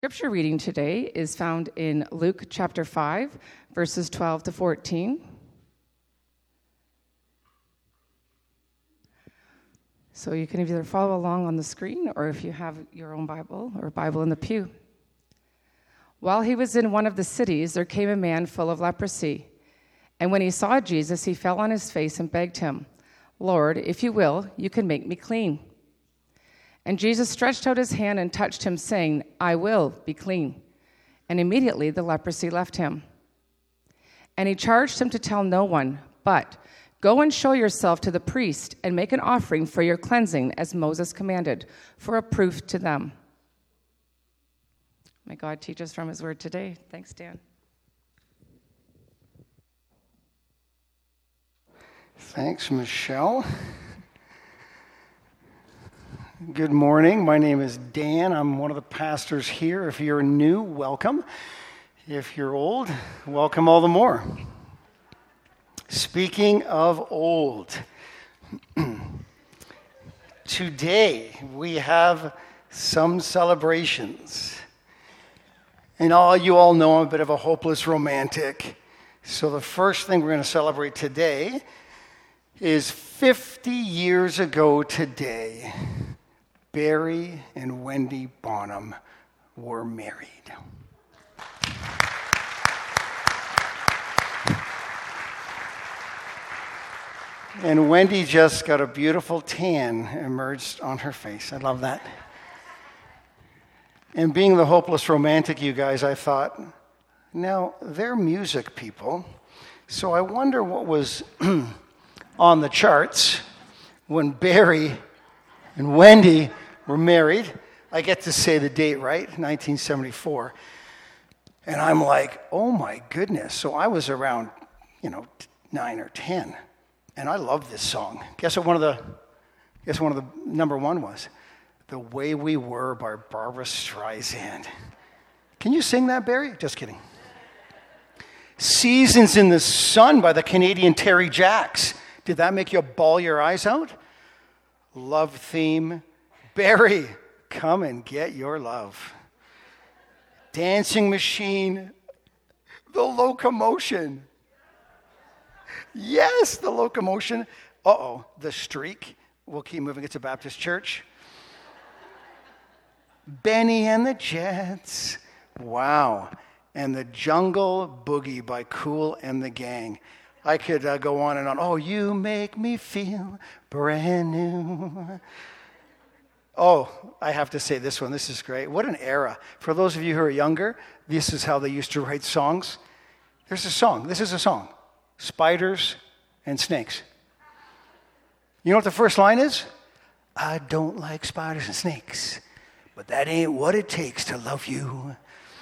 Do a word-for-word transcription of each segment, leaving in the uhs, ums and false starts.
Scripture reading today is found in Luke chapter five, verses twelve to fourteen. So you can either follow along on the screen or if you have your own Bible or Bible in the pew. While he was in one of the cities, there came a man full of leprosy. And when he saw Jesus, he fell on his face and begged him, "Lord, if you will, you can make me clean." And Jesus stretched out his hand and touched him, saying, "I will be clean." And immediately the leprosy left him. And he charged him to tell no one, but go and show yourself to the priest and make an offering for your cleansing, as Moses commanded, for a proof to them. May God teach us from his word today. Thanks, Dan. Thanks, Michelle. Good morning. My name is Dan. I'm one of the pastors here. If you're new, welcome. If you're old, welcome all the more. Speaking of old, today we have some celebrations. And all you all know I'm a bit of a hopeless romantic. So the first thing we're going to celebrate today is fifty years ago today, Barry and Wendy Bonham were married. And Wendy just got a beautiful tan emerged on her face. I love that. And being the hopeless romantic, you guys, I thought, now, they're music people, so I wonder what was on the charts when Barry and Wendy were married. I get to say the date right, nineteen seventy-four. And I'm like, oh my goodness. So I was around, you know, nine or ten. And I love this song. Guess what one of the guess one of the number one was? The Way We Were by Barbra Streisand. Can you sing that, Barry? Just kidding. Seasons in the Sun by the Canadian Terry Jacks. Did that make you bawl your eyes out? Love Theme. Barry, come and get your love. Dancing Machine. The Locomotion. Yes, the Locomotion. Uh-oh, The Streak. We'll keep moving. It's a Baptist church. Benny and the Jets. Wow. And the Jungle Boogie by Kool and the Gang. I could uh, go on and on. Oh, you make me feel brand new. Oh, I have to say this one. This is great. What an era. For those of you who are younger, this is how they used to write songs. There's a song. This is a song. Spiders and Snakes. You know what the first line is? I don't like spiders and snakes, but that ain't what it takes to love you.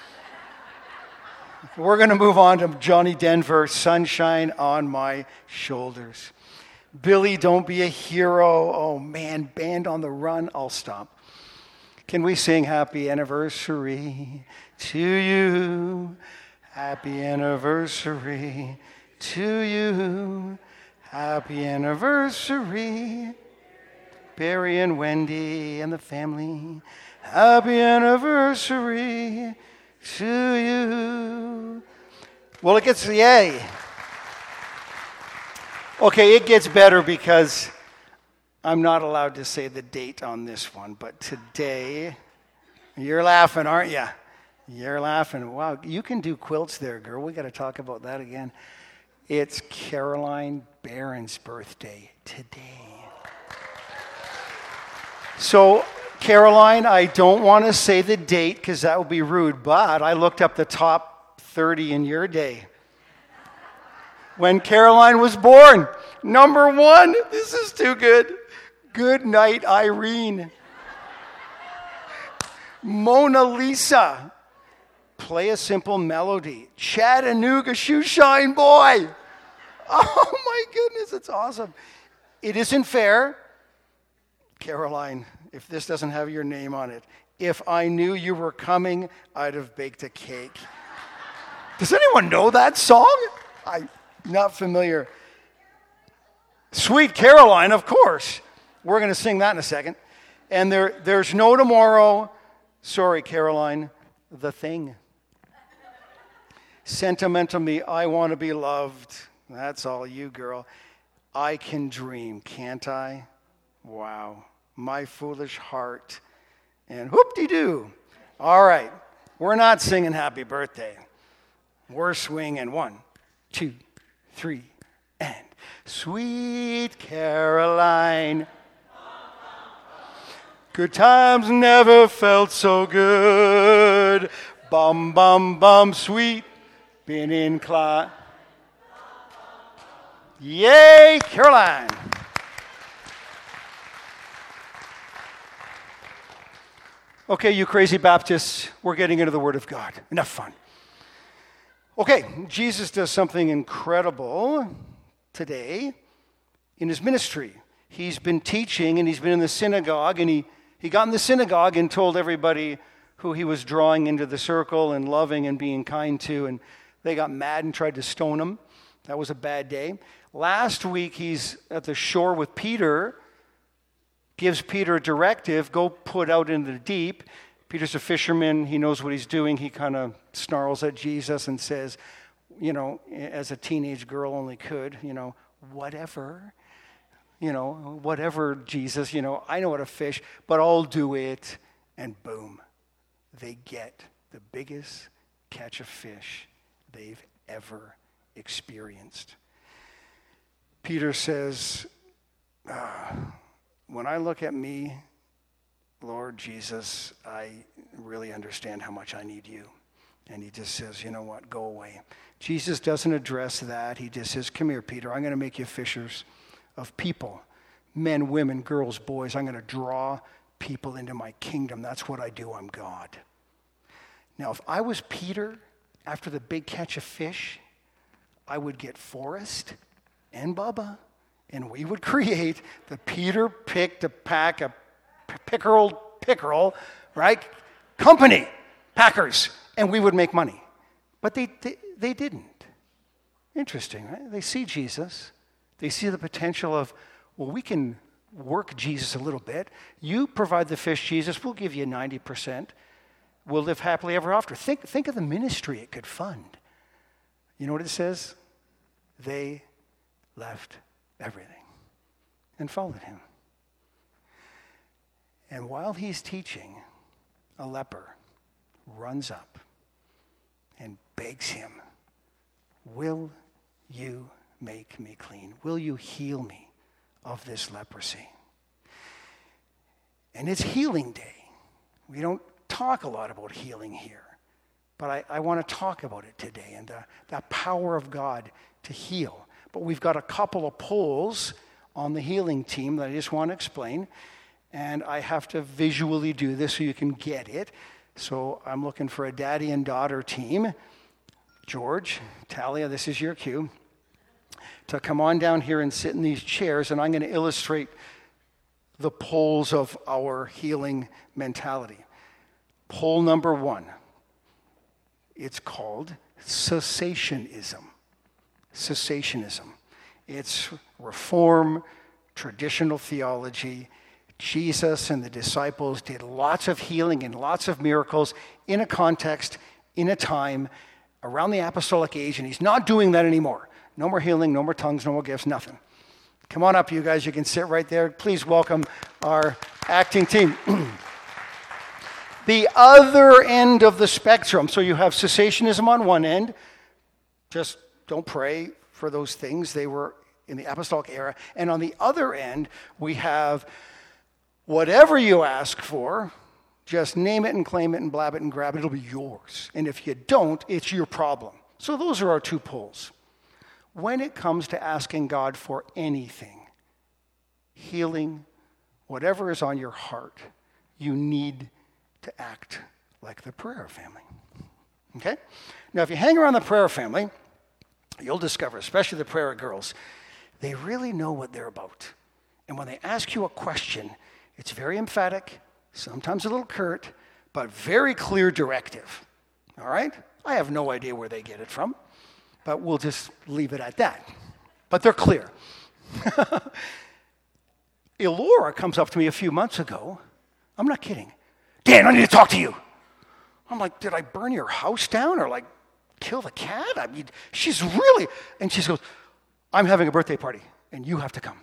We're going to move on to Johnny Denver, Sunshine on My Shoulders. Billy, Don't Be a Hero. Oh, man, Band on the Run. I'll stop. Can we sing Happy Anniversary to you? Happy Anniversary to you. Happy Anniversary. Barry and Wendy and the family. Happy Anniversary to you. Well, it gets, yay. Okay, it gets better because I'm not allowed to say the date on this one, but today, you're laughing, aren't you? You're laughing. Wow, you can do quilts there, girl. We got to talk about that again. It's Caroline Barron's birthday today. So, Caroline, I don't want to say the date because that would be rude, but I looked up the top thirty in your day. When Caroline was born, number one, this is too good. Good Night, Irene. Mona Lisa. Play a Simple Melody. Chattanooga Shoeshine Boy. Oh my goodness, it's awesome. It isn't fair. Caroline, if this doesn't have your name on it, if I knew you were coming, I'd have baked a cake. Does anyone know that song? I'm not familiar. Sweet Caroline, of course. We're going to sing that in a second. And there, there's no tomorrow. Sorry, Caroline. the thing. Sentimental me, I want to be loved. That's all you, girl. I can dream, can't I? Wow. My foolish heart. And whoop-de-doo. All right. We're not singing happy birthday. We're swinging one, two, three, and Sweet Caroline. Good times never felt so good. Bum, bum, bum, sweet. Been inclined. Yay, Caroline. Okay, you crazy Baptists, we're getting into the Word of God. Enough fun. Okay, Jesus does something incredible today in his ministry. He's been teaching and he's been in the synagogue, and he, he got in the synagogue and told everybody who he was drawing into the circle and loving and being kind to, and they got mad and tried to stone him. That was a bad day. Last week, he's at the shore with Peter, gives Peter a directive, go put out into the deep. Peter's a fisherman. He knows what he's doing. He kind of snarls at Jesus and says, you know, as a teenage girl only could, you know, whatever. You know, whatever, Jesus, you know, I know how to fish, but I'll do it. And boom, they get the biggest catch of fish they've ever experienced. Peter says, uh, when I look at me, Lord Jesus, I really understand how much I need you. And he just says, you know what, go away. Jesus doesn't address that. He just says, come here, Peter, I'm going to make you fishers of people. Men, women, girls, boys. I'm going to draw people into my kingdom. That's what I do. I'm God. Now, if I was Peter, after the big catch of fish, I would get Forrest and Bubba, and we would create the Peter Picked a Pack of Pickerel, Pickerel, right? Company, Packers, and we would make money. But they, they, they didn't. Interesting, right? They see Jesus. They see the potential of, well, we can work Jesus a little bit. You provide the fish, Jesus. We'll give you ninety percent. We'll live happily ever after. Think, think of the ministry it could fund. You know what it says? They left everything and followed him. And while he's teaching, a leper runs up and begs him, will you make me clean? Will you heal me of this leprosy? And it's healing day. We don't talk a lot about healing here, but I, I want to talk about it today and the, the power of God to heal. But we've got a couple of polls on the healing team that I just want to explain, and I have to visually do this so you can get it. So I'm looking for a daddy and daughter team. George, Talia, this is your cue to come on down here and sit in these chairs, and I'm going to illustrate the poles of our healing mentality. Pole number one, it's called cessationism. Cessationism. It's reform, traditional theology. Jesus and the disciples did lots of healing and lots of miracles in a context, in a time, around the apostolic age, and he's not doing that anymore. No more healing, no more tongues, no more gifts, nothing. Come on up, you guys. You can sit right there. Please welcome our acting team. The other end of the spectrum. So you have cessationism on one end. Just don't pray for those things. They were in the apostolic era. And on the other end, we have whatever you ask for, just name it and claim it and blab it and grab it. It'll be yours. And if you don't, it's your problem. So those are our two poles. When it comes to asking God for anything, healing, whatever is on your heart, you need to act like the prayer family. Okay? Now, if you hang around the prayer family, you'll discover, especially the prayer girls, they really know what they're about. And when they ask you a question, it's very emphatic, sometimes a little curt, but very clear directive. All right? I have no idea where they get it from, but we'll just leave it at that. But they're clear. Elora comes up to me a few months ago. I'm not kidding. Dan, I need to talk to you. I'm like, did I burn your house down or like kill the cat? I mean, she's really, and she goes, I'm having a birthday party and you have to come.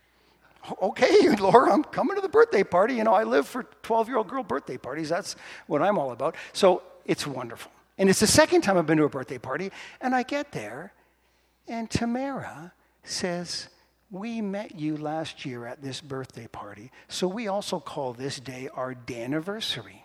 Okay, Laura, I'm coming to the birthday party. You know, I live for twelve-year-old girl birthday parties. That's what I'm all about. So it's wonderful. And it's the second time I've been to a birthday party, and I get there, and Tamara says, we met you last year at this birthday party, so we also call this day our day-anniversary.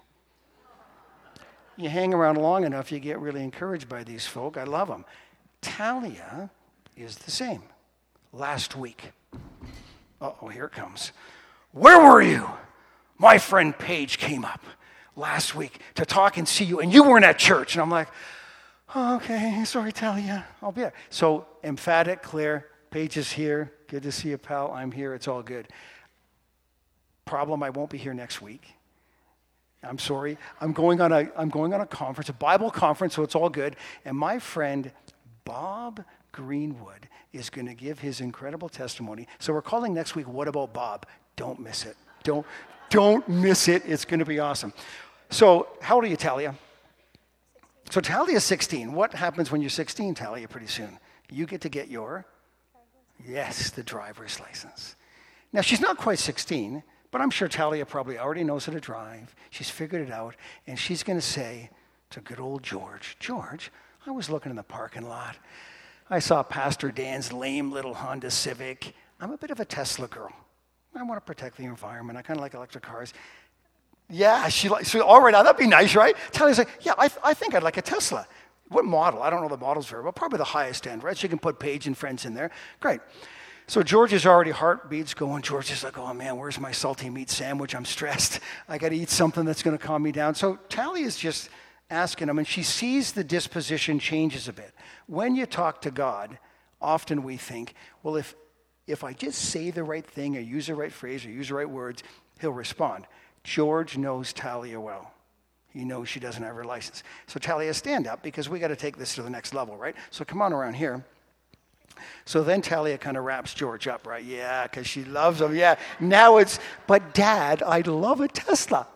You hang around long enough, you get really encouraged by these folk. I love them. Talia is the same. Last week. Uh-oh, here it comes. Where were you? My friend Paige came up last week to talk and see you, and you weren't at church. And I'm like, oh, okay, sorry, Talia, I'll be there. So emphatic, clear, Paige is here. Good to see you, pal. I'm here. It's all good. Problem, I won't be here next week. I'm sorry. I'm going on a I'm going on a conference, a Bible conference, so it's all good. And my friend Bob Greenwood is going to give his incredible testimony. So we're calling next week, What About Bob? Don't miss it. Don't don't miss it. It's going to be awesome. So how old are you, Talia? So Talia's sixteen. What happens when you're sixteen, Talia, pretty soon? You get to get your, yes, the driver's license. Now, she's not quite sixteen, but I'm sure Talia probably already knows how to drive. She's figured it out, and she's going to say to good old George, George, I was looking in the parking lot. I saw Pastor Dan's lame little Honda Civic. I'm a bit of a Tesla girl. I want to protect the environment. I kind of like electric cars. Yeah, she like, so all right, now that'd be nice, right? Talia's like, yeah, I, th- I think I'd like a Tesla. What model? I don't know the models very well. Probably the highest end, right? So you can put Paige and friends in there. Great. So George's already heartbeats going. George is like, oh man, where's my salty meat sandwich? I'm stressed. I got to eat something that's going to calm me down. So Talia's just asking him, and she sees the disposition changes a bit. When you talk to God, often we think, well, if if I just say the right thing or use the right phrase or use the right words, he'll respond. George knows Talia well. He knows she doesn't have her license. So Talia, stand up because we got to take this to the next level, right? So come on around here. So then Talia kind of wraps George up, right? Yeah, because she loves him. Yeah, now it's, but Dad, I'd love a Tesla.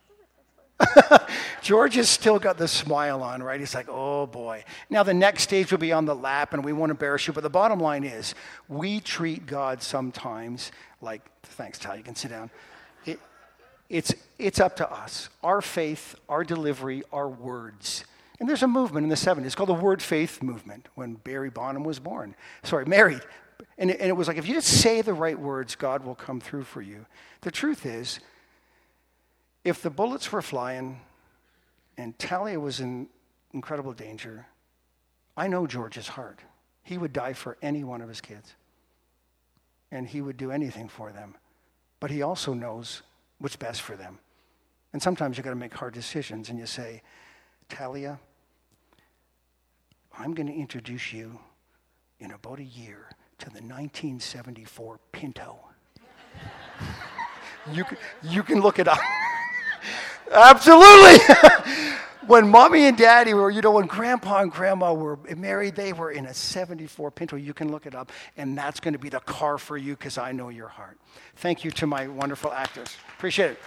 George has still got the smile on, right? He's like, oh boy. Now the next stage will be on the lap, and we won't embarrass you, but the bottom line is we treat God sometimes like, thanks, Tal, you can sit down. It, it's, it's up to us. Our faith, our delivery, our words. And there's a movement in the seventies called the Word Faith Movement when Barry Bonham was born. Sorry, married. And it, and it was like, if you just say the right words, God will come through for you. The truth is, if the bullets were flying and Talia was in incredible danger, I know George's heart. He would die for any one of his kids. And he would do anything for them. But he also knows what's best for them. And sometimes you got to make hard decisions and you say, Talia, I'm going to introduce you in about a year to the nineteen seventy-four Pinto. you, can, you can look it up. Absolutely. When mommy and daddy were, you know, when grandpa and grandma were married, they were in a seventy-four Pinto. You can look it up, and that's going to be the car for you because I know your heart. Thank you to my wonderful actors. Appreciate it.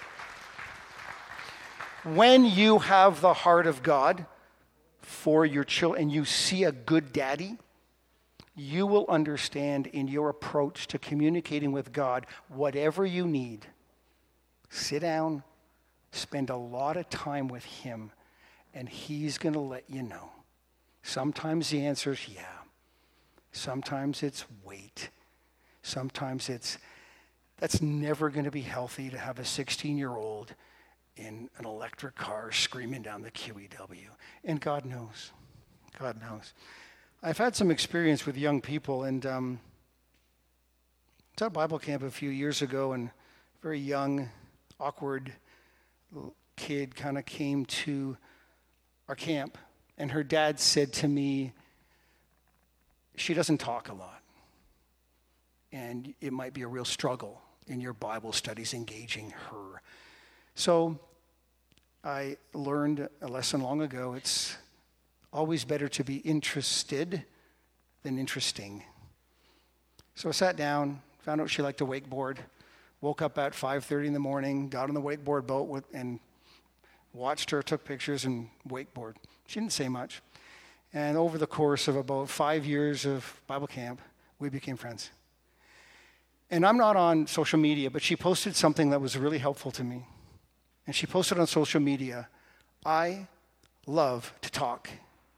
When you have the heart of God for your children and you see a good daddy, you will understand in your approach to communicating with God whatever you need. Sit down. Spend a lot of time with him, and he's going to let you know. Sometimes the answer is yeah. Sometimes it's wait. Sometimes it's, that's never going to be healthy to have a sixteen-year-old in an electric car screaming down the Q E W. And God knows. God knows. I've had some experience with young people, and um, I was at Bible camp a few years ago, and very young, awkward kid kind of came to our camp, and her dad said to me, she doesn't talk a lot, and it might be a real struggle in your Bible studies engaging her. So I learned a lesson long ago. It's always better to be interested than interesting. So I sat down, found out she liked to wakeboard. Woke up at five thirty in the morning, got on the wakeboard boat with, and watched her, took pictures, and wakeboard. She didn't say much. And over the course of about five years of Bible camp, we became friends. And I'm not on social media, but she posted something that was really helpful to me. And she posted on social media, "I love to talk."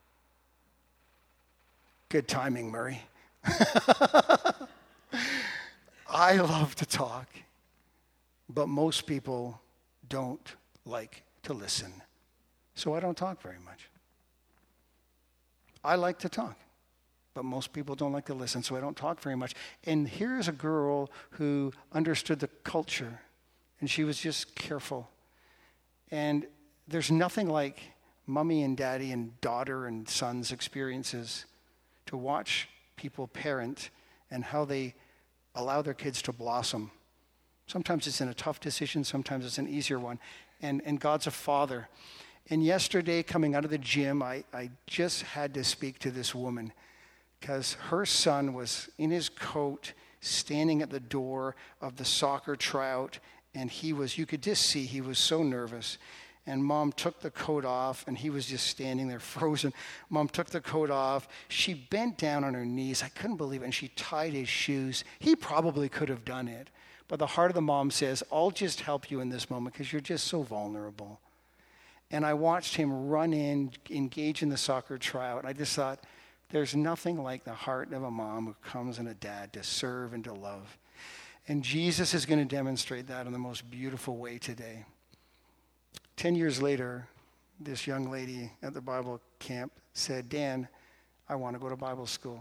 Good timing, Murray. I love to talk, but most people don't like to listen. So I don't talk very much. I like to talk, but most people don't like to listen, so I don't talk very much. And here's a girl who understood the culture, and she was just careful. And there's nothing like mommy and daddy and daughter and son's experiences to watch people parent and how they allow their kids to blossom. Sometimes it's in a tough decision, sometimes it's an easier one. And, and God's a father. And yesterday, coming out of the gym, I, I just had to speak to this woman because her son was in his coat, standing at the door of the soccer tryout, and he was, you could just see he was so nervous. And Mom took the coat off, and he was just standing there frozen. Mom took the coat off. She bent down on her knees. I couldn't believe it. And she tied his shoes. He probably could have done it. But the heart of the mom says, I'll just help you in this moment because you're just so vulnerable. And I watched him run in, engage in the soccer tryout. And I just thought, there's nothing like the heart of a mom who comes and a dad to serve and to love. And Jesus is going to demonstrate that in the most beautiful way today. Ten years later, this young lady at the Bible camp said, Dan, I want to go to Bible school.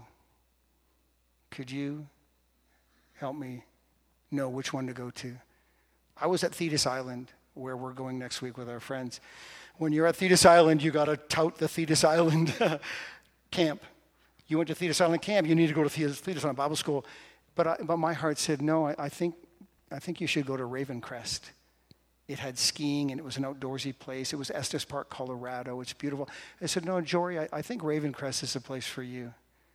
Could you help me know which one to go to? I was at Thetis Island, where we're going next week with our friends. When you're at Thetis Island, you got to tout the Thetis Island camp. You went to Thetis Island camp, you need to go to Thetis, Thetis Island Bible school. But I, but my heart said, no, I, I think I think you should go to Ravencrest. It had skiing, and it was an outdoorsy place. It was Estes Park, Colorado. It's beautiful. I said, no, Jory, I, I think Ravencrest is the place for you.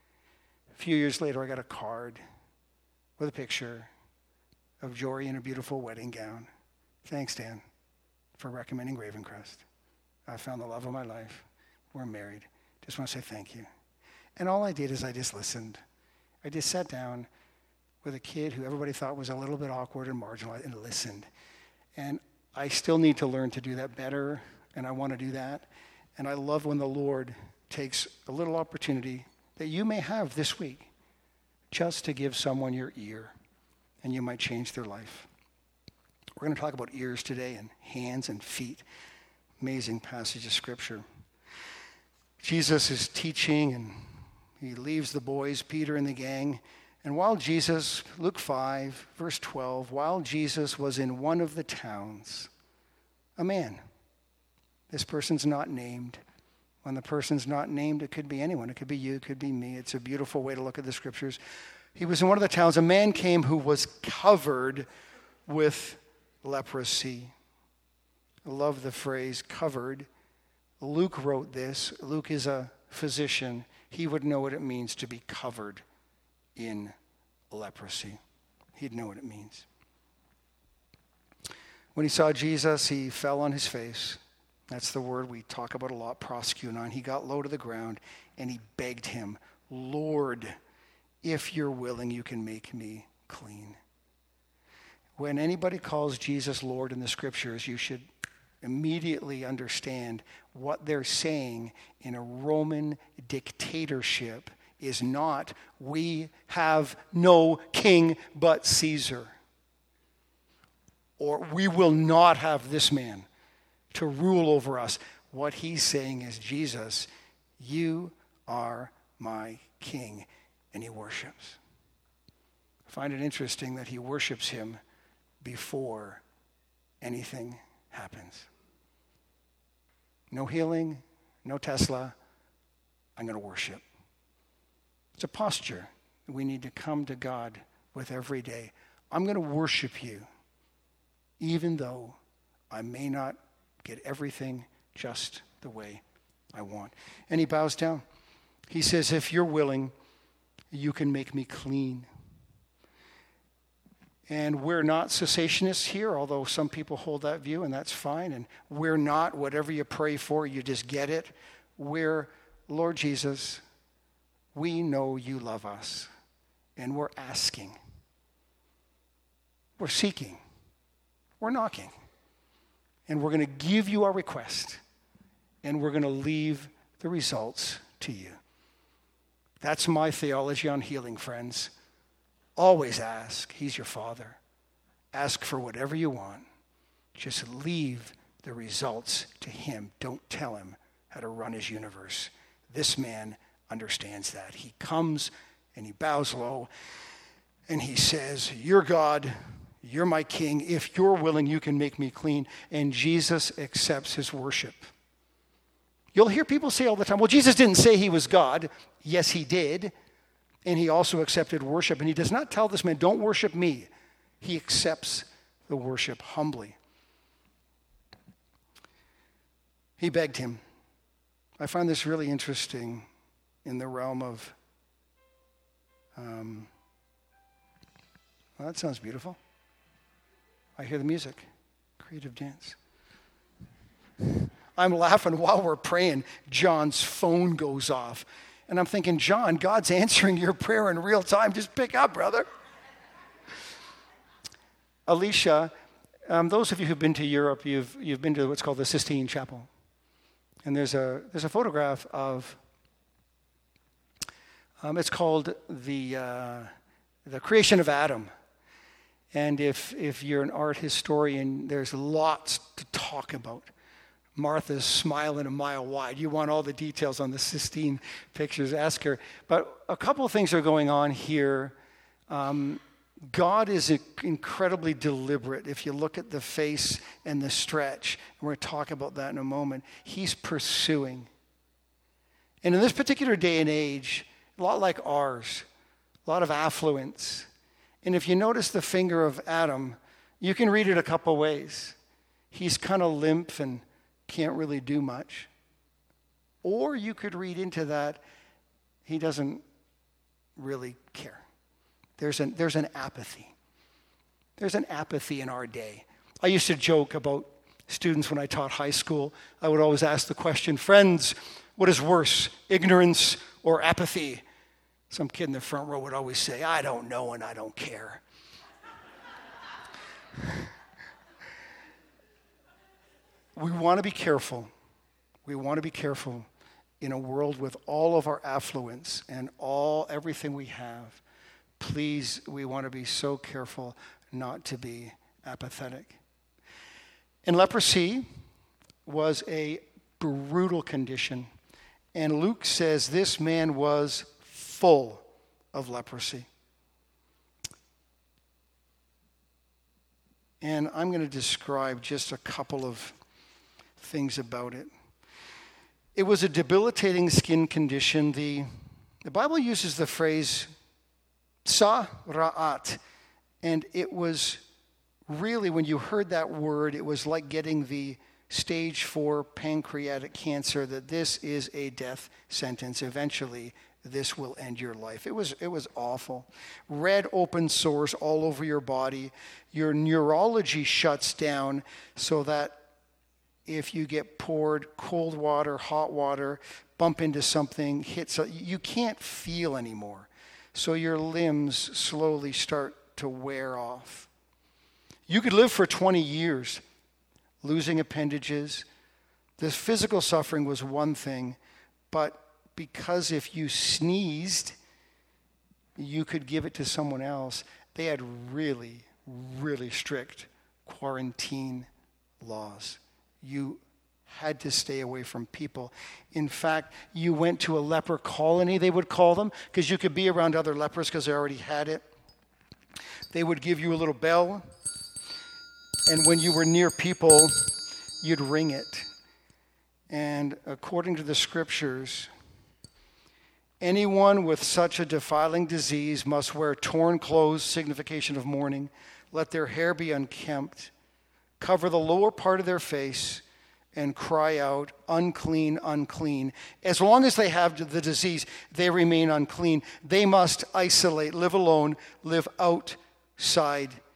A few years later, I got a card with a picture of Jory in a beautiful wedding gown. Thanks, Dan, for recommending Ravencrest. I found the love of my life. We're married. Just want to say thank you. And all I did is I just listened. I just sat down with a kid who everybody thought was a little bit awkward and marginalized and listened. And I still need to learn to do that better, and I want to do that. And I love when the Lord takes a little opportunity that you may have this week just to give someone your ear, and you might change their life. We're going to talk about ears today and hands and feet. Amazing passage of Scripture. Jesus is teaching, and he leaves the boys, Peter and the gang. And while Jesus, Luke five, verse twelve, while Jesus was in one of the towns, a man, this person's not named. When the person's not named, it could be anyone. It could be you, it could be me. It's a beautiful way to look at the Scriptures. He was in one of the towns. A man came who was covered with leprosy. I love the phrase covered. Luke wrote this. Luke is a physician. He would know what it means to be covered in leprosy. He'd know what it means. When he saw Jesus, he fell on his face. That's the word we talk about a lot, proskunon. He got low to the ground and he begged him, Lord, if you're willing, you can make me clean. When anybody calls Jesus Lord in the Scriptures, you should immediately understand what they're saying in a Roman dictatorship is not, we have no king but Caesar. Or we will not have this man to rule over us. What he's saying is, Jesus, you are my king. And he worships. I find it interesting that he worships him before anything happens. No healing, no Tesla. I'm going to worship. It's a posture we need to come to God with every day. I'm going to worship you, even though I may not get everything just the way I want. And he bows down. He says, if you're willing, you can make me clean. And we're not cessationists here, although some people hold that view, and that's fine. And we're not, whatever you pray for, you just get it. We're, Lord Jesus, we know you love us, and we're asking. We're seeking. We're knocking. And we're going to give you our request, and we're going to leave the results to you. That's my theology on healing, friends. Always ask. He's your Father. Ask for whatever you want. Just leave the results to him. Don't tell him how to run his universe. This man understands that. He comes and he bows low and he says, you're God, you're my king. If you're willing, you can make me clean. And Jesus accepts his worship. You'll hear people say all the time, well, Jesus didn't say he was God. Yes, he did. And he also accepted worship. And he does not tell this man, don't worship me. He accepts the worship humbly. He begged him. I find this really interesting in the realm of, um, well, that sounds beautiful. I hear the music. Creative dance. I'm laughing while we're praying. John's phone goes off. And I'm thinking, John, God's answering your prayer in real time. Just pick up, brother. Alicia, um, those of you who've been to Europe, you've you've been to what's called the Sistine Chapel. And there's a there's a photograph of, um, it's called the uh, the creation of Adam. And if if you're an art historian, there's lots to talk about. Martha's smiling a mile wide. You want all the details on the Sistine pictures, ask her. But a couple of things are going on here. Um, God is incredibly deliberate. If you look at the face and the stretch, and we're going to talk about that in a moment, he's pursuing. And in this particular day and age, a lot like ours, a lot of affluence. And if you notice the finger of Adam, you can read it a couple ways. He's kind of limp and can't really do much. Or you could read into that, he doesn't really care. There's an, there's an apathy. There's an apathy in our day. I used to joke about students when I taught high school. I would always ask the question, friends, what is worse, ignorance or apathy? Some kid in the front row would always say, I don't know and I don't care. We want to be careful. We want to be careful in a world with all of our affluence and all everything we have. Please, we want to be so careful not to be apathetic. And leprosy was a brutal condition. And Luke says this man was full of leprosy. And I'm going to describe just a couple of things about it. It was a debilitating skin condition. The, the Bible uses the phrase Sa-ra'at, and it was really, when you heard that word, it was like getting the stage four pancreatic cancer, that this is a death sentence. Eventually, this will end your life. It was, it was awful. Red open sores all over your body. Your neurology shuts down so that if you get poured cold water, hot water, bump into something, hit so you can't feel anymore. So your limbs slowly start to wear off. You could live for twenty years, losing appendages. The physical suffering was one thing, but because if you sneezed, you could give it to someone else, they had really, really strict quarantine laws. You had to stay away from people. In fact, you went to a leper colony, they would call them, because you could be around other lepers because they already had it. They would give you a little bell, and when you were near people, you'd ring it. And according to the scriptures, anyone with such a defiling disease must wear torn clothes, signification of mourning. Let their hair be unkempt. Cover the lower part of their face and cry out, unclean, unclean. As long as they have the disease, they remain unclean. They must isolate, live alone, live outside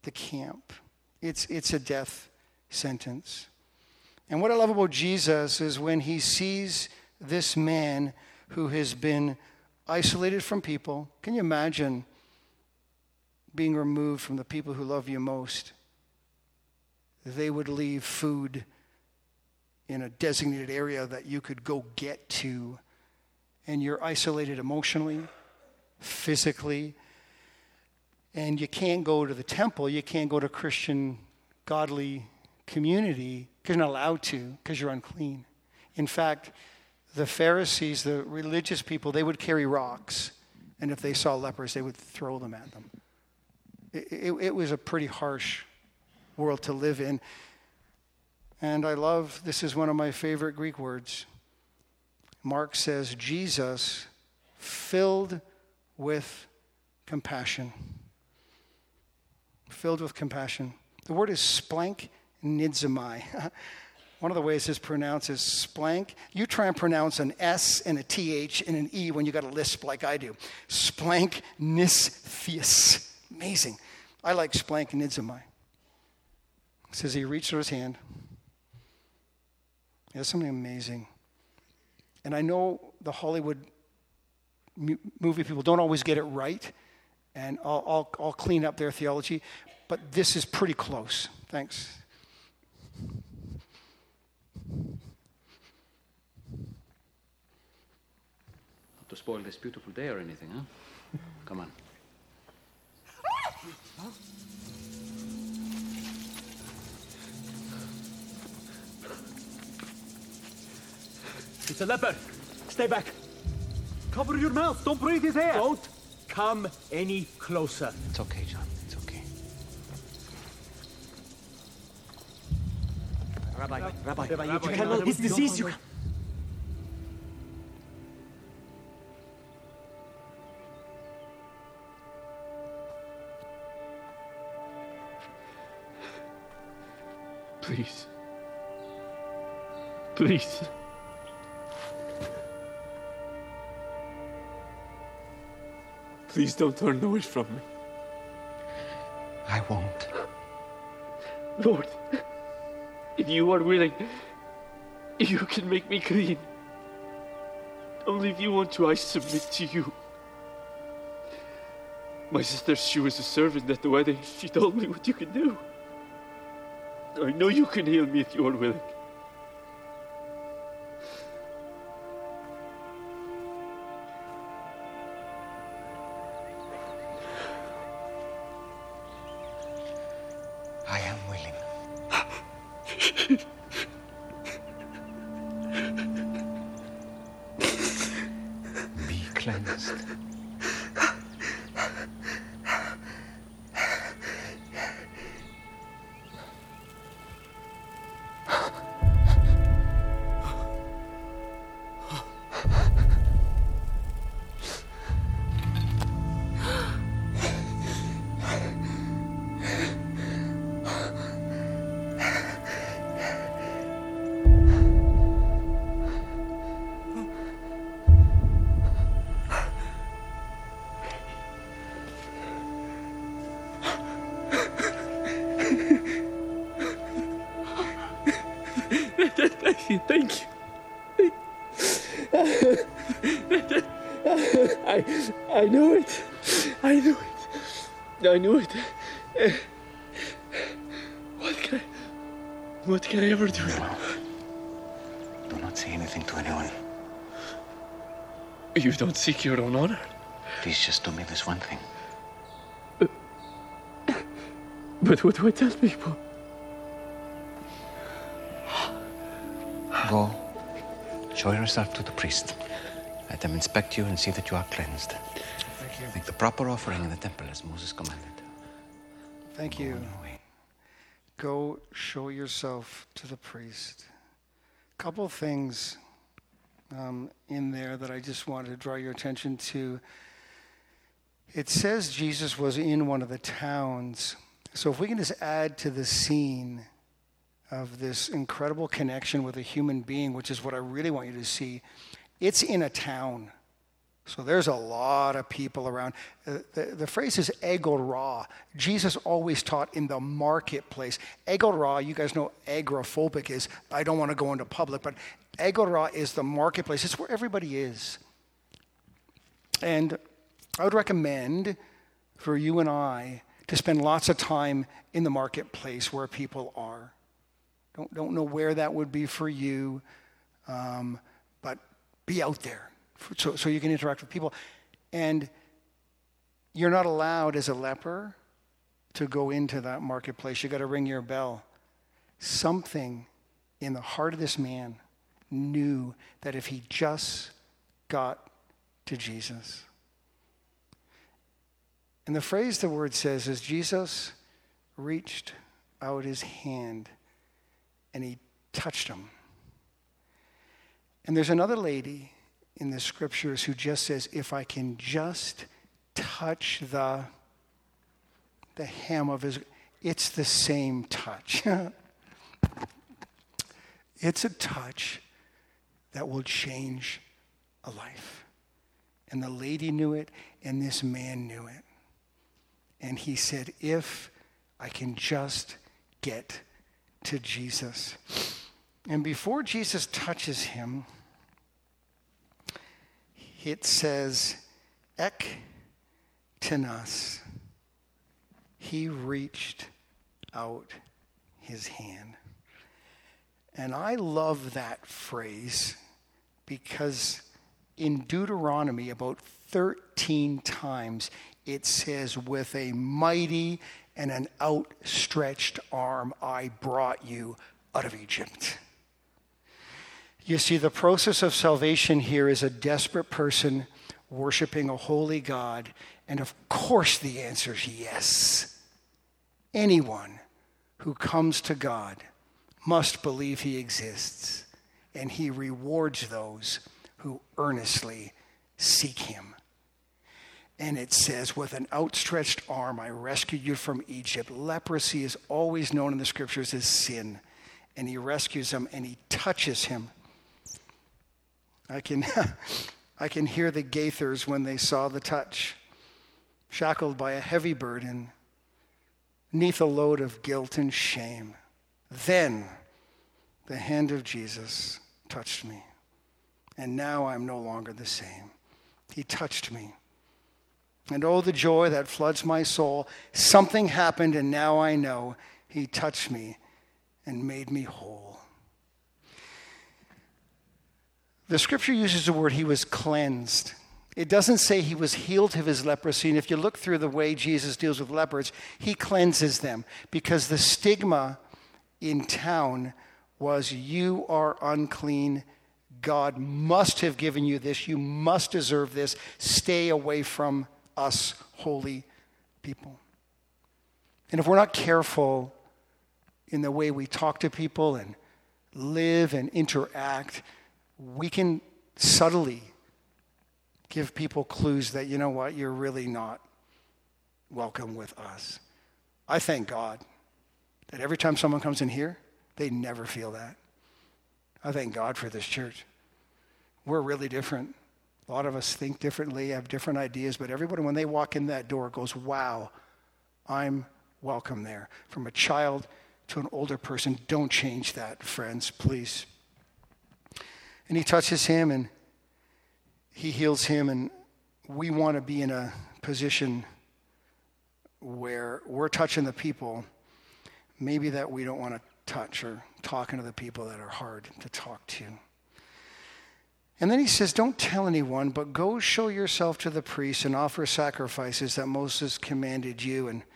the camp. It's, it's a death sentence. And what I love about Jesus is when he sees this man who has been isolated from people. Can you imagine being removed from the people who love you most? They would leave food in a designated area that you could go get to. And you're isolated emotionally, physically. And you can't go to the temple. You can't go to Christian, godly community because you're not allowed to because you're unclean. In fact, the Pharisees, the religious people, they would carry rocks. And if they saw lepers, they would throw them at them. It, it, it was a pretty harsh world to live in. And I love, this is one of my favorite Greek words. Mark says, Jesus filled with compassion. Filled with compassion. The word is splanknizomai. One of the ways it's pronounced is splank. You try and pronounce an S and a T H and an E when you got a lisp like I do. Splanknisthius. Amazing. I like splanknizomai. It says he reached out his hand. That's something amazing. And I know the Hollywood mu- movie people don't always get it right, and I'll, I'll, I'll clean up their theology, but this is pretty close. Thanks. Not to spoil this beautiful day or anything, huh? Come on. Huh? It's a leper. Stay back. Cover your mouth. Don't breathe his air. Don't come any closer. It's okay, John. It's okay. Rabbi, Rabbi, Rabbi, Rabbi, Rabbi you cannot. His disease. You can. Please. Please. Please don't turn away from me. I won't. Lord, if you are willing, you can make me clean. Only if you want to, I submit to you. My sister, she was a servant at the wedding. She told me what you can do. I know you can heal me if you are willing. I am willing. Be cleansed. Thank you. I, I knew it. I knew it. I knew it. What can I, what can I ever do? No. Do not say anything to anyone. You don't seek your own honor? Please just do me this one thing. But what do I tell people? Go, show yourself to the priest. Let them inspect you and see that you are cleansed. Thank you. Make the proper offering in the temple as Moses commanded. Thank you. Go show yourself to the priest. A couple things um, in there that I just wanted to draw your attention to. It says Jesus was in one of the towns. So if we can just add to the scene of this incredible connection with a human being, which is what I really want you to see. It's in a town. So there's a lot of people around. Uh, the, the phrase is agora. Jesus always taught in the marketplace. Agora, you guys know agoraphobic is, I don't want to go into public, but agora is the marketplace. It's where everybody is. And I would recommend for you and I to spend lots of time in the marketplace where people are. Don't, don't know where that would be for you, um, but be out there. So, so you can interact with people. And you're not allowed as a leper to go into that marketplace. You got to ring your bell. Something in the heart of this man knew that if he just got to Jesus. And the phrase the word says is Jesus reached out his hand and he touched him. And there's another lady in the scriptures who just says, if I can just touch the, the hem of his, it's the same touch. It's a touch that will change a life. And the lady knew it, and this man knew it. And he said, if I can just get to Jesus. And before Jesus touches him, it says, ek tenas. He reached out his hand. And I love that phrase because in Deuteronomy, about thirteen times, it says, with a mighty and an outstretched arm, I brought you out of Egypt. You see, the process of salvation here is a desperate person worshiping a holy God. And of course the answer is yes. Anyone who comes to God must believe he exists, and he rewards those who earnestly seek him. And it says, with an outstretched arm, I rescued you from Egypt. Leprosy is always known in the scriptures as sin. And he rescues him and he touches him. I can, I can hear the Gaithers when they saw the touch, shackled by a heavy burden, neath a load of guilt and shame. Then the hand of Jesus touched me. And now I'm no longer the same. He touched me. And oh, the joy that floods my soul. Something happened, and now I know he touched me and made me whole. The scripture uses the word he was cleansed. It doesn't say he was healed of his leprosy. And if you look through the way Jesus deals with lepers, he cleanses them. Because the stigma in town was, you are unclean. God must have given you this. You must deserve this. Stay away from us holy people. And if we're not careful in the way we talk to people and live and interact, we can subtly give people clues that, you know what, you're really not welcome with us. I thank God that every time someone comes in here, they never feel that. I thank God for this church. We're really different. A lot of us think differently, have different ideas, but everybody, when they walk in that door, goes, wow, I'm welcome there. From a child to an older person, don't change that, friends, please. And he touches him and he heals him, and we want to be in a position where we're touching the people maybe that we don't want to touch, or talking to the people that are hard to talk to. And then he says, don't tell anyone, but go show yourself to the priest and offer sacrifices that Moses commanded you. And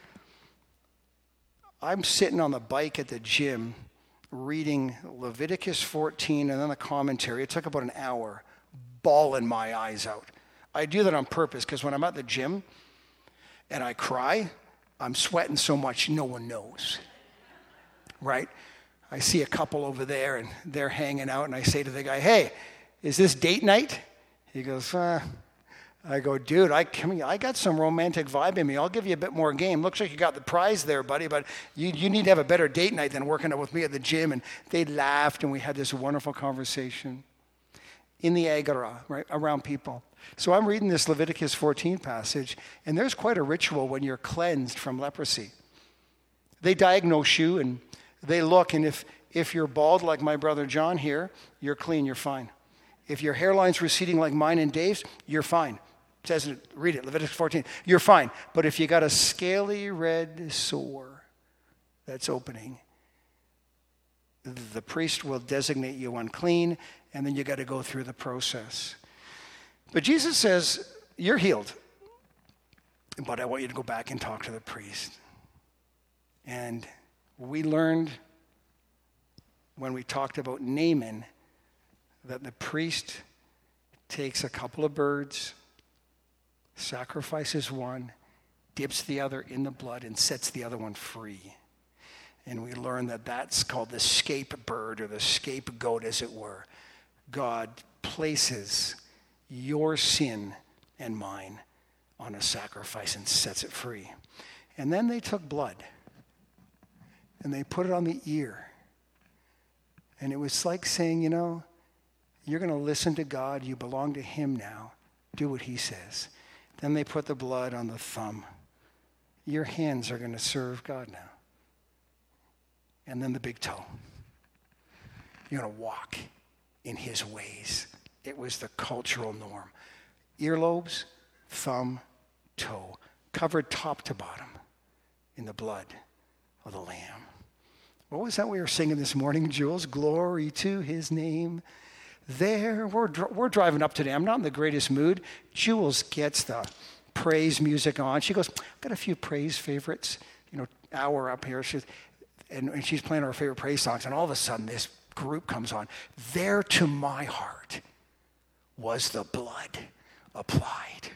I'm sitting on the bike at the gym reading Leviticus fourteen and then the commentary. It took about an hour, bawling my eyes out. I do that on purpose because when I'm at the gym and I cry, I'm sweating so much no one knows, right? I see a couple over there and they're hanging out, and I say to the guy, hey, is this date night? He goes, uh. I go, dude, I, I got some romantic vibe in me. I'll give you a bit more game. Looks like you got the prize there, buddy, but you, you need to have a better date night than working out with me at the gym. And they laughed, and we had this wonderful conversation in the agora, right, around people. So I'm reading this Leviticus fourteen passage, and there's quite a ritual when you're cleansed from leprosy. They diagnose you, and they look, and if, if you're bald like my brother John here, you're clean, you're fine. If your hairline's receding like mine and Dave's, you're fine. It says it, read it, Leviticus fourteen, you're fine. But if you got a scaly red sore that's opening, the priest will designate you unclean, and then you got to go through the process. But Jesus says, you're healed, but I want you to go back and talk to the priest. And we learned when we talked about Naaman that the priest takes a couple of birds, sacrifices one, dips the other in the blood, and sets the other one free. And we learned that that's called the scapegoat, or the scapegoat, as it were. God places your sin and mine on a sacrifice and sets it free. And then they took blood and they put it on the ear. And it was like saying, you know, you're going to listen to God. You belong to him now. Do what he says. Then they put the blood on the thumb. Your hands are going to serve God now. And then the big toe. You're going to walk in his ways. It was the cultural norm. Earlobes, thumb, toe, covered top to bottom in the blood of the Lamb. What was that we were singing this morning, Jules? Glory to his name. There, we're, we're driving up today. I'm not in the greatest mood. Jules gets the praise music on. She goes, I've got a few praise favorites, you know, hour up here. She's, and, and she's playing our favorite praise songs. And all of a sudden, this group comes on. There to my heart was the blood applied.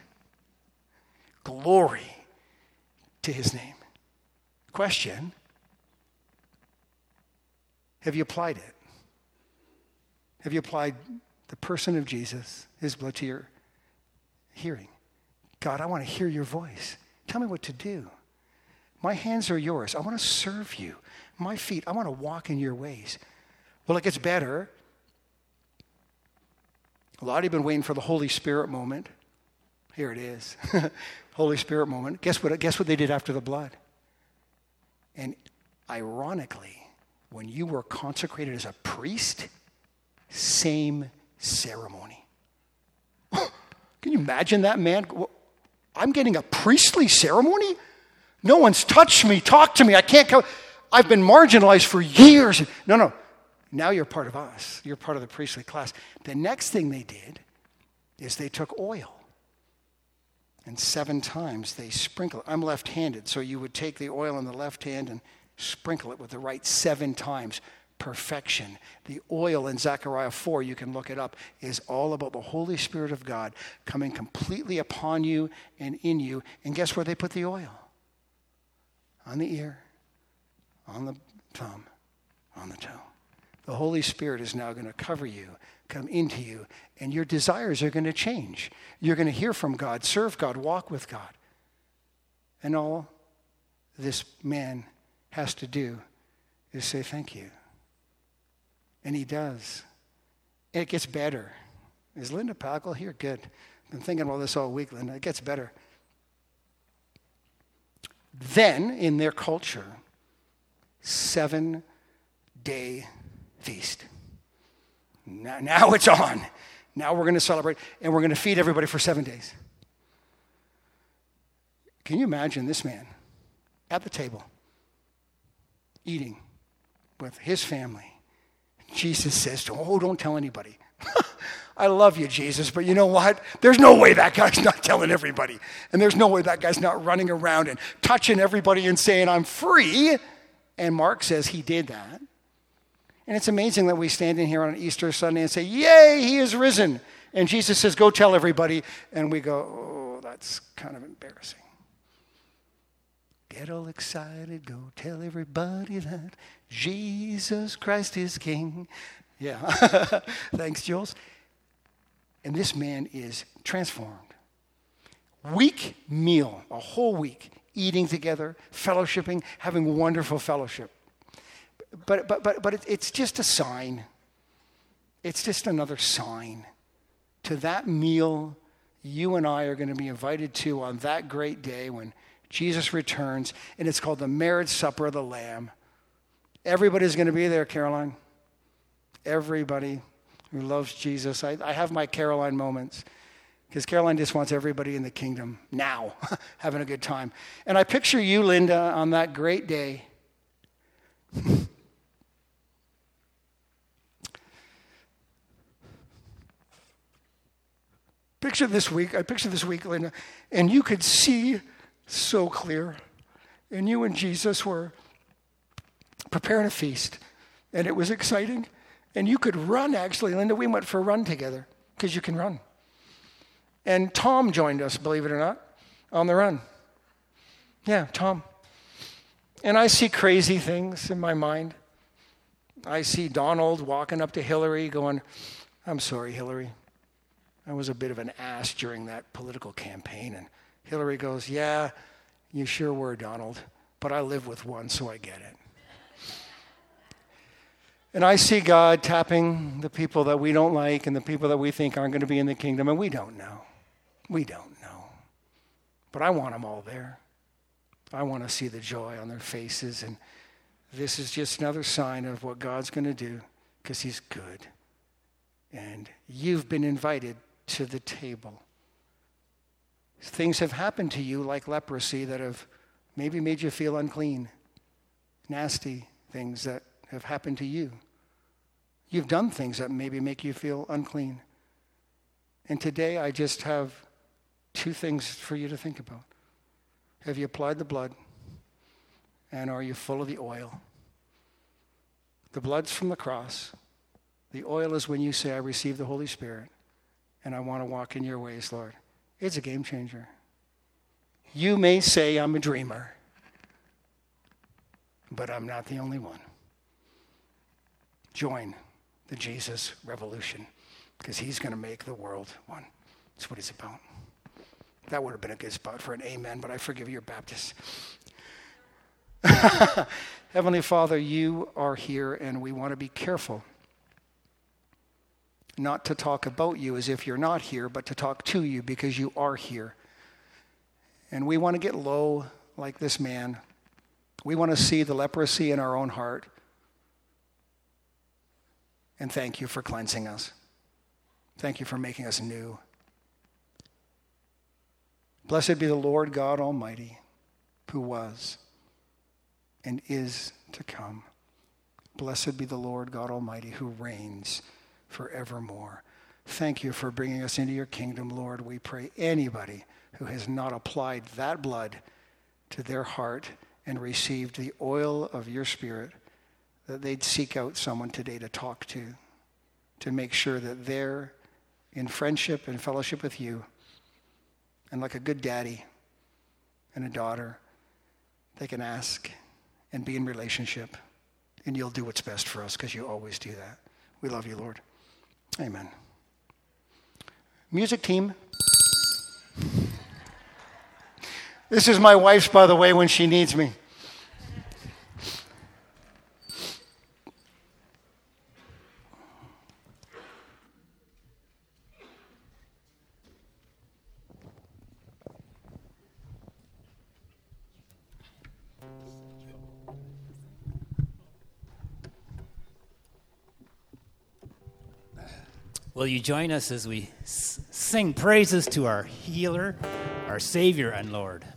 Glory to his name. Question, have you applied it? Have you applied the person of Jesus, his blood, to your hearing? God, I want to hear your voice. Tell me what to do. My hands are yours. I want to serve you. My feet, I want to walk in your ways. Well, it gets better. A lot of you have been waiting for the Holy Spirit moment. Here it is. Holy Spirit moment. Guess what, guess what they did after the blood? And ironically, when you were consecrated as a priest, same ceremony. Can you imagine that, man? I'm getting a priestly ceremony? No one's touched me, talked to me. I can't come. I've been marginalized for years. No, no. Now you're part of us. You're part of the priestly class. The next thing they did is they took oil. And seven times they sprinkle it. I'm left-handed, so you would take the oil in the left hand and sprinkle it with the right seven times. Perfection. The oil in Zechariah four, you can look it up, is all about the Holy Spirit of God coming completely upon you and in you. And guess where they put the oil? On the ear, on the thumb, on the toe. The Holy Spirit is now going to cover you, come into you, and your desires are going to change. You're going to hear from God, serve God, walk with God. And all this man has to do is say thank you. And he does. And it gets better. Is Linda Packle here? Good. Been thinking about this all week, Linda. It gets better. Then, in their culture, seven-day feast. Now, now it's on. Now we're going to celebrate, and we're going to feed everybody for seven days. Can you imagine this man at the table, eating with his family? Jesus says to him, oh, don't tell anybody. I love you, Jesus, but you know what? There's no way that guy's not telling everybody. And there's no way that guy's not running around and touching everybody and saying, I'm free. And Mark says he did that. And it's amazing that we stand in here on Easter Sunday and say, yay, he is risen. And Jesus says, go tell everybody. And we go, oh, that's kind of embarrassing. Get all excited, go tell everybody that Jesus Christ is King. Yeah, thanks, Jules. And this man is transformed. Week meal, a whole week, eating together, fellowshipping, having wonderful fellowship. But but but but it, it's just a sign. It's just another sign. To that meal, you and I are going to be invited to on that great day when Jesus returns, and it's called the marriage supper of the Lamb. Everybody's going to be there, Caroline. Everybody who loves Jesus. I, I have my Caroline moments because Caroline just wants everybody in the kingdom now, having a good time. And I picture you, Linda, on that great day. Picture this week, I picture this week, Linda, and you could see so clear. And you and Jesus were preparing a feast, and it was exciting. And you could run, actually. Linda, we went for a run together, because you can run. And Tom joined us, believe it or not, on the run. Yeah, Tom. And I see crazy things in my mind. I see Donald walking up to Hillary going, I'm sorry, Hillary. I was a bit of an ass during that political campaign. And Hillary goes, yeah, you sure were, Donald. But I live with one, so I get it. And I see God tapping the people that we don't like and the people that we think aren't going to be in the kingdom, and we don't know. We don't know. But I want them all there. I want to see the joy on their faces, and this is just another sign of what God's going to do, because he's good. And you've been invited to the table. Things have happened to you like leprosy that have maybe made you feel unclean. Nasty things that have happened to you. You've done things that maybe make you feel unclean. And today I just have two things for you to think about. Have you applied the blood? And are you full of the oil? The blood's from the cross. The oil is when you say, I receive the Holy Spirit, and I want to walk in your ways, Lord. It's a game changer. You may say I'm a dreamer, but I'm not the only one. Join the Jesus revolution, because he's going to make the world one. That's what he's about. That would have been a good spot for an amen, but I forgive you, Baptists. Heavenly Father, you are here, and we want to be careful not to talk about you as if you're not here, but to talk to you because you are here. And we want to get low like this man. We want to see the leprosy in our own heart. And thank you for cleansing us. Thank you for making us new. Blessed be the Lord God Almighty, who was and is to come. Blessed be the Lord God Almighty, who reigns forevermore. Thank you for bringing us into your kingdom, Lord. We pray anybody who has not applied that blood to their heart and received the oil of your Spirit, that they'd seek out someone today to talk to, to make sure that they're in friendship and fellowship with you. And like a good daddy and a daughter, they can ask and be in relationship. And you'll do what's best for us, because you always do that. We love you, Lord. Amen. Music team. This is my wife's, by the way, when she needs me. Will you join us as we s- sing praises to our healer, our Savior and Lord?